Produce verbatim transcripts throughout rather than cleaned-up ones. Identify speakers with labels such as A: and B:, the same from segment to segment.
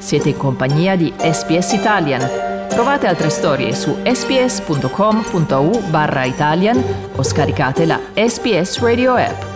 A: Siete in compagnia di S B S Italian. Trovate altre storie su sbs.com.au barra Italian o scaricate la S B S Radio app.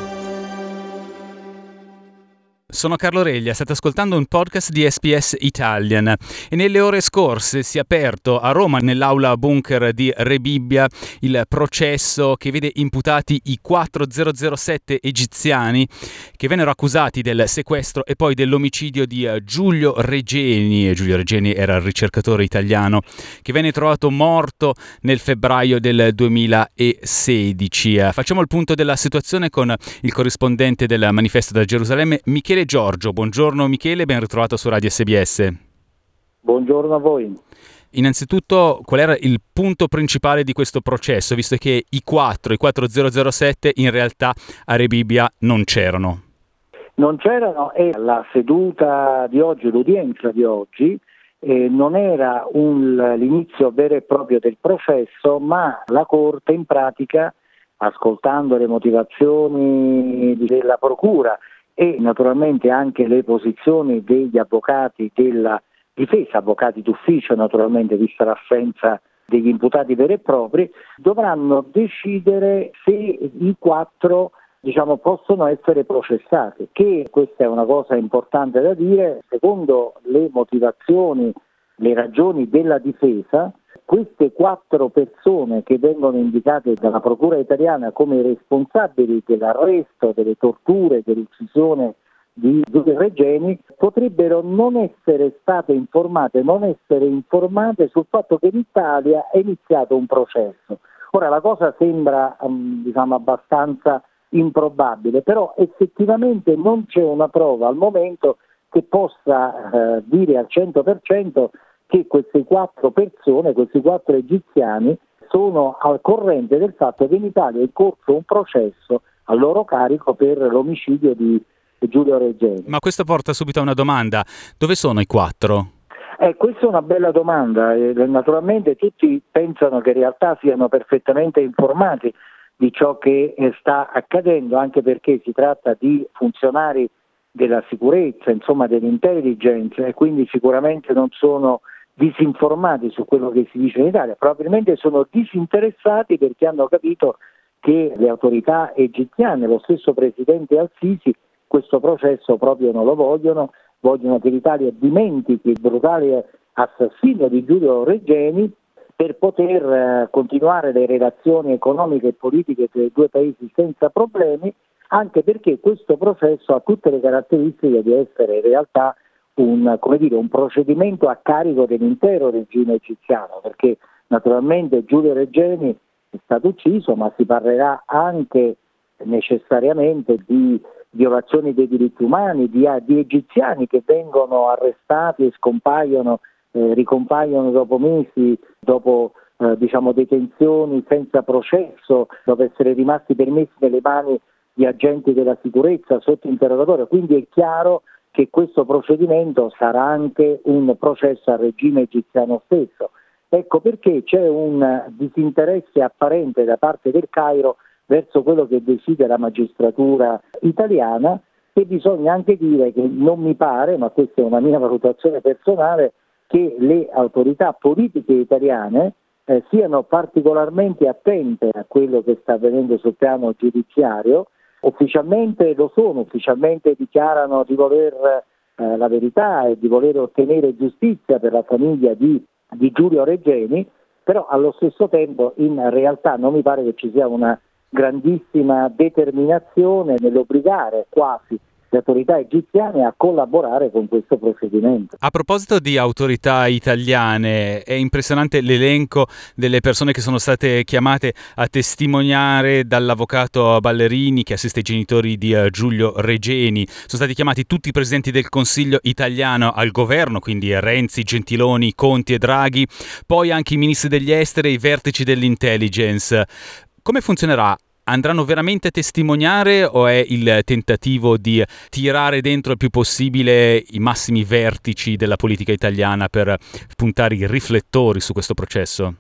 B: Sono Carlo Reglia, state ascoltando un podcast di S B S Italian e nelle ore scorse si è aperto a Roma, nell'aula bunker di Rebibbia, il processo che vede imputati i quattro zero zero sette egiziani che vennero accusati del sequestro e poi dell'omicidio di Giulio Regeni. E Giulio Regeni era il ricercatore italiano che venne trovato morto nel febbraio del duemilasedici. Facciamo il punto della situazione con il corrispondente del Manifesto da Gerusalemme, Michele Giorgio. Buongiorno Michele, ben ritrovato su Radio S B S.
C: Buongiorno a voi.
B: Innanzitutto, qual era il punto principale di questo processo, visto che i quattro, i quattro zero zero sette in realtà a Rebibbia non c'erano?
C: Non c'erano e la seduta di oggi, l'udienza di oggi, eh, non era un, l'inizio vero e proprio del processo, ma la Corte in pratica, ascoltando le motivazioni della Procura e naturalmente anche le posizioni degli avvocati della difesa, avvocati d'ufficio naturalmente vista l'assenza degli imputati veri e propri, dovranno decidere se i quattro diciamo possono essere processati, che questa è una cosa importante da dire, secondo le motivazioni, le ragioni della difesa. Queste quattro persone che vengono indicate dalla Procura italiana come responsabili dell'arresto, delle torture, dell'uccisione di Giulio Regeni potrebbero non essere state informate, non essere informate sul fatto che in Italia è iniziato un processo. Ora la cosa sembra um, diciamo abbastanza improbabile, però effettivamente non c'è una prova al momento che possa eh, dire al cento per cento che queste quattro persone, questi quattro egiziani, sono al corrente del fatto che in Italia è in corso un processo a loro carico per l'omicidio di Giulio Regeni.
B: Ma questo porta subito a una domanda: dove sono i quattro?
C: Eh, questa è una bella domanda. Eh, naturalmente tutti pensano che in realtà siano perfettamente informati di ciò che eh, sta accadendo, anche perché si tratta di funzionari della sicurezza, insomma dell'intelligence, e quindi sicuramente non sono disinformati su quello che si dice in Italia, probabilmente sono disinteressati perché hanno capito che le autorità egiziane, lo stesso presidente Al-Sisi, questo processo proprio non lo vogliono, vogliono che l'Italia dimentichi il brutale assassinio di Giulio Regeni per poter eh, continuare le relazioni economiche e politiche tra i due paesi senza problemi, anche perché questo processo ha tutte le caratteristiche di essere in realtà un, come dire, un procedimento a carico dell'intero regime egiziano, perché naturalmente Giulio Regeni è stato ucciso, ma si parlerà anche necessariamente di violazioni dei diritti umani, di, di egiziani che vengono arrestati e scompaiono, eh, ricompaiono dopo mesi, dopo eh, diciamo detenzioni senza processo, dopo essere rimasti permessi nelle mani di agenti della sicurezza sotto interrogatorio. Quindi è chiaro che questo procedimento sarà anche un processo al regime egiziano stesso. Ecco perché c'è un disinteresse apparente da parte del Cairo verso quello che decide la magistratura italiana, e bisogna anche dire che non mi pare, ma questa è una mia valutazione personale, che le autorità politiche italiane eh, siano particolarmente attente a quello che sta avvenendo sul piano giudiziario. Ufficialmente lo sono, ufficialmente dichiarano di voler eh, la verità e di voler ottenere giustizia per la famiglia di, di Giulio Regeni, però allo stesso tempo in realtà non mi pare che ci sia una grandissima determinazione nell'obbligare quasi le autorità egiziane a collaborare con questo procedimento.
B: A proposito di autorità italiane, è impressionante l'elenco delle persone che sono state chiamate a testimoniare dall'avvocato Ballerini che assiste i genitori di uh, Giulio Regeni. Sono stati chiamati tutti i presidenti del Consiglio italiano al governo, quindi Renzi, Gentiloni, Conti e Draghi, poi anche i ministri degli esteri e i vertici dell'intelligence. Come funzionerà? Andranno veramente a testimoniare o è il tentativo di tirare dentro il più possibile i massimi vertici della politica italiana per puntare i riflettori su questo processo?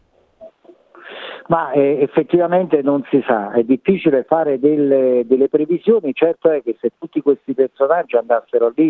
C: Ma eh, effettivamente non si sa, è difficile fare delle, delle previsioni. Certo è che se tutti questi personaggi andassero lì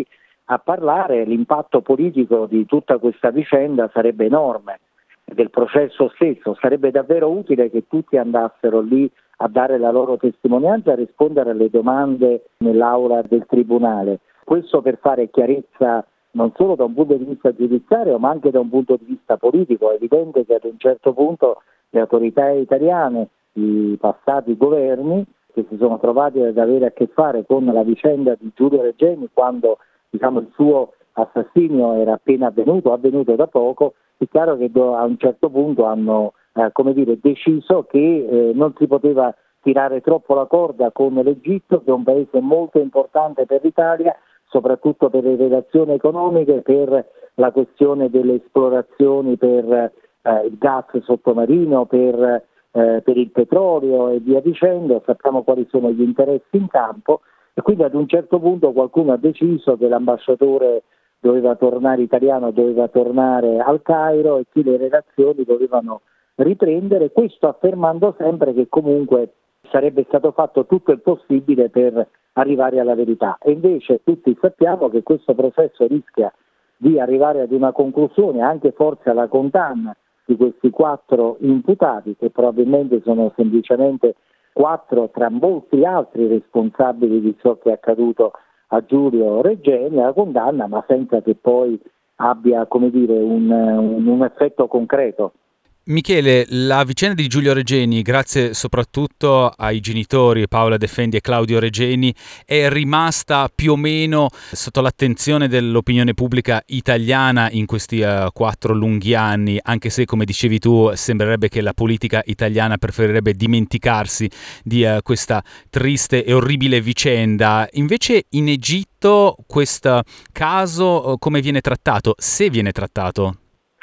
C: a parlare, l'impatto politico di tutta questa vicenda sarebbe enorme, del processo stesso. Sarebbe davvero utile che tutti andassero lì a dare la loro testimonianza, a rispondere alle domande nell'aula del Tribunale. Questo per fare chiarezza non solo da un punto di vista giudiziario, ma anche da un punto di vista politico. È evidente che ad un certo punto le autorità italiane, i passati governi, che si sono trovati ad avere a che fare con la vicenda di Giulio Regeni quando diciamo, il suo assassinio era appena avvenuto, avvenuto da poco, è chiaro che a un certo punto hanno eh, come dire, deciso che eh, non si poteva tirare troppo la corda con l'Egitto, che è un paese molto importante per l'Italia, soprattutto per le relazioni economiche, per la questione delle esplorazioni per eh, il gas sottomarino, per Eh, per il petrolio e via dicendo. Sappiamo quali sono gli interessi in campo e quindi ad un certo punto qualcuno ha deciso che l'ambasciatore doveva tornare italiano, doveva tornare al Cairo e che le relazioni dovevano riprendere, questo affermando sempre che comunque sarebbe stato fatto tutto il possibile per arrivare alla verità, e invece tutti sappiamo che questo processo rischia di arrivare ad una conclusione, anche forse alla condanna di questi quattro imputati, che probabilmente sono semplicemente quattro tra molti altri responsabili di ciò che è accaduto a Giulio Regeni, alla condanna, ma senza che poi abbia, come dire, un, un, un effetto concreto.
B: Michele, la vicenda di Giulio Regeni, grazie soprattutto ai genitori Paola De Fendi e Claudio Regeni, è rimasta più o meno sotto l'attenzione dell'opinione pubblica italiana in questi uh, quattro lunghi anni, anche se, come dicevi tu, sembrerebbe che la politica italiana preferirebbe dimenticarsi di uh, questa triste e orribile vicenda. Invece in Egitto questo caso uh, come viene trattato, se viene trattato?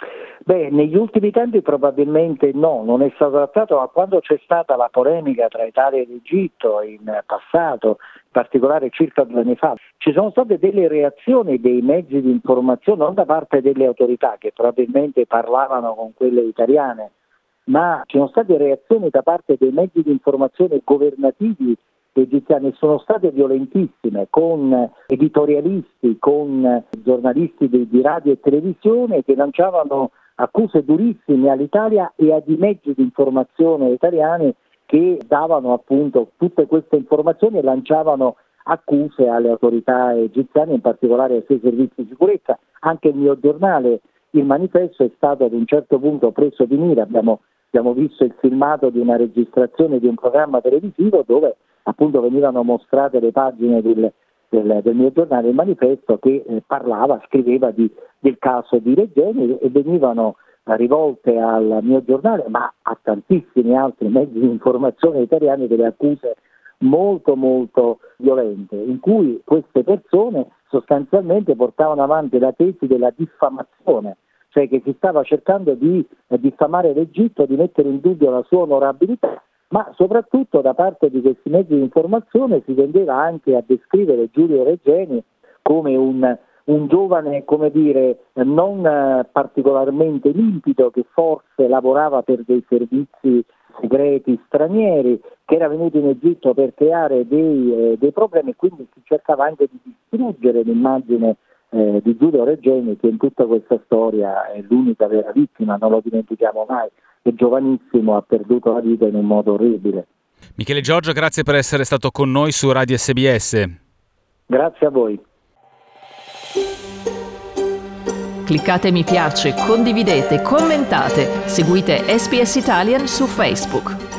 C: Beh, negli ultimi tempi probabilmente no, non è stato trattato, ma quando c'è stata la polemica tra Italia ed Egitto in passato, in particolare circa due anni fa, ci sono state delle reazioni dei mezzi di informazione, non da parte delle autorità che probabilmente parlavano con quelle italiane, ma ci sono state reazioni da parte dei mezzi di informazione governativi egiziani, sono state violentissime, con editorialisti, con giornalisti di, di radio e televisione che lanciavano accuse durissime all'Italia e ai mezzi di informazione italiani che davano appunto tutte queste informazioni e lanciavano accuse alle autorità egiziane, in particolare ai suoi servizi di sicurezza. Anche il mio giornale, Il Manifesto, è stato ad un certo punto preso di mira. Abbiamo, abbiamo visto il filmato di una registrazione di un programma televisivo dove appunto venivano mostrate le pagine del, del, del mio giornale, Il Manifesto, che eh, parlava, scriveva di, del caso di Regeni, e venivano eh, rivolte al mio giornale, ma a tantissimi altri mezzi di informazione italiani, delle accuse molto molto violente, in cui queste persone sostanzialmente portavano avanti la tesi della diffamazione, cioè che si stava cercando di eh, diffamare l'Egitto, di mettere in dubbio la sua onorabilità, ma soprattutto da parte di questi mezzi di informazione si tendeva anche a descrivere Giulio Regeni come un, un giovane, come dire, non particolarmente limpido, che forse lavorava per dei servizi segreti stranieri, che era venuto in Egitto per creare dei, eh, dei problemi, quindi si cercava anche di distruggere l'immagine eh, di Giulio Regeni, che in tutta questa storia è l'unica vera vittima, non lo dimentichiamo mai. È giovanissimo, ha perduto la vita in un modo orribile.
B: Michele Giorgio, grazie per essere stato con noi su Radio S B S.
C: Grazie a voi.
A: Cliccate mi piace, condividete, commentate, seguite S B S Italian su Facebook.